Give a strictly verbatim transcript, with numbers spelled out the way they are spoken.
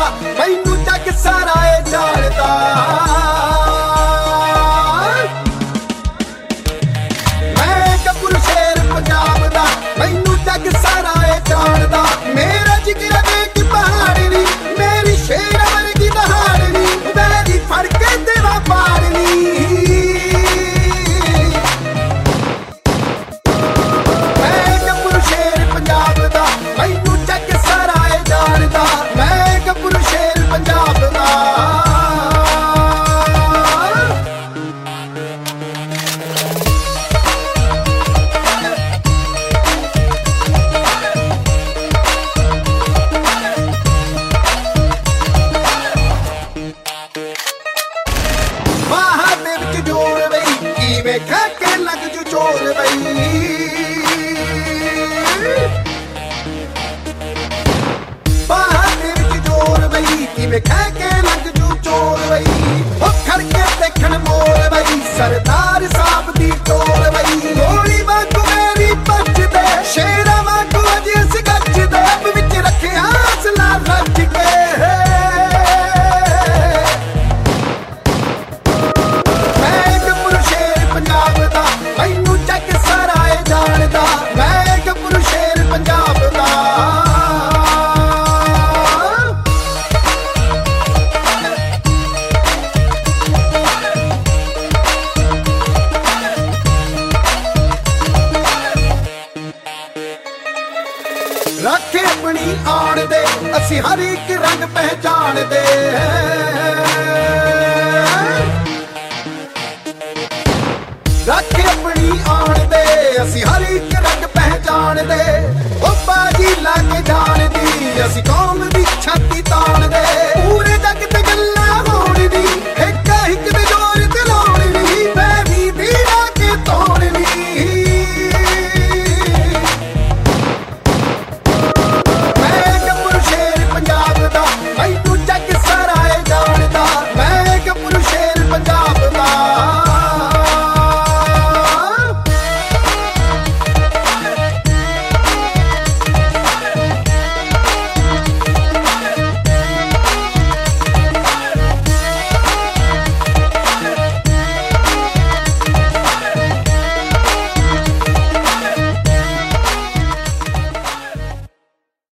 मैनू जग सारा ए जानदा। मैं गब्बरू शेर पंजाब दा, मैनू जग सारा ए जानदा। मेरा जिगर देख पहाड़ नी, मेरी शेर वर्गी दहाड़ नी, वैरी फड़ के तेरा पार नी। खा के लग जू चोर बई, बाहर जोर बई, किवें खा के लग जू चोर बई। ओ खड़के देखण मोर बई, सरदार साहब दी टोर बई। गोली वांगू मेरी बचदे, शेरा वांगू अज अस गजदे, अब विच रखिया असला रख के। रखे अपनी आन दे, असी हर एक रंग पहचान दे। रखे अपनी आन दे, असी हर एक रंग पहचान दे। ओ बाजी लाके जान दी, असी कौन